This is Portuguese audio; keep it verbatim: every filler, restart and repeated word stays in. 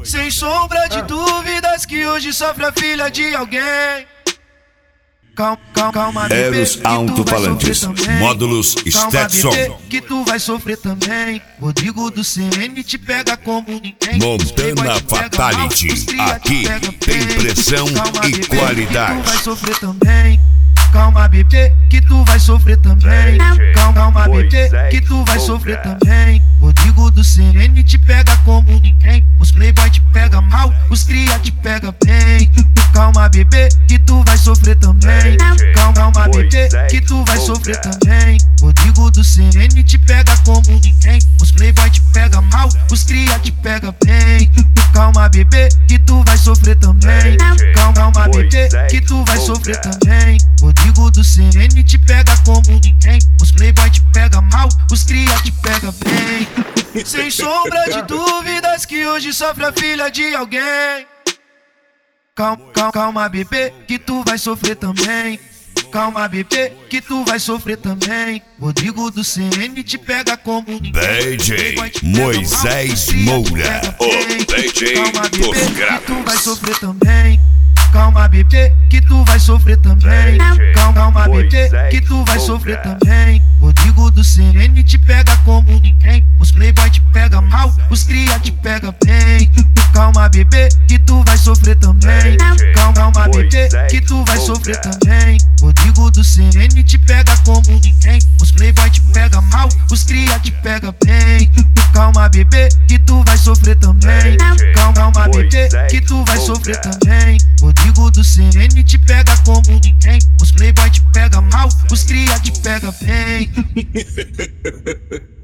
Sem sombra de dúvidas que hoje sofre a filha de alguém. Calma, calma, calma, bebê, Eros Alto-Falantes, módulos Stetson. Que tu vai sofrer também. Rodrigo do C N te pega como ninguém. Montana Fatality, aqui tem pressão e qualidade. Que tu vai sofrer também. Calma, bebê, que tu vai sofrer também. Calma, calma, bebê, que tu vai sofrer também. Rodrigo do C N te pega como ninguém. Os playboy te pega mal, os cria te pega bem. Calma, bebê, que tu vai sofrer também. Calma, calma, bebê, que tu vai sofrer também. Rodrigo do C N te pega como ninguém. Os playboy te pega mal, os cria te pega bem. Calma, bebê, que tu vai sofrer também. Calma, calma, bebê, que tu vai sofrer também. Rodrigo do C N te pega como ninguém. Os playboy te pega mal, os cria te pega bem. Sem sombra de dúvidas que hoje sofre a filha de alguém. Calma, calma, calma, bebê, que tu vai sofrer também. Calma, bebê, que tu vai sofrer também. Rodrigo do C N te pega como ninguém. D J Moisés Moura, o D J dos graves. Tu vai sofrer também. Calma, bebê, que tu vai sofrer também. Calma, calma, bebê, que tu vai sofrer também. Rodrigo do C N te pega como ninguém. Os playboy te pega mal, os cria te pega bem. Calma, bebê, que tu vai sofrer também. Calma, calma, bebê, que tu vai sofrer também. Rodrigo do C N te pega como ninguém. Os playboy te pega mal, os cria te pega bem. Calma, bebê, que tu vai sofrer também. Calma, calma, bebê, que tu vai sofrer também. Rodrigo do C N te pega como ninguém. Os playboy te pega mal, os cria te pega bem.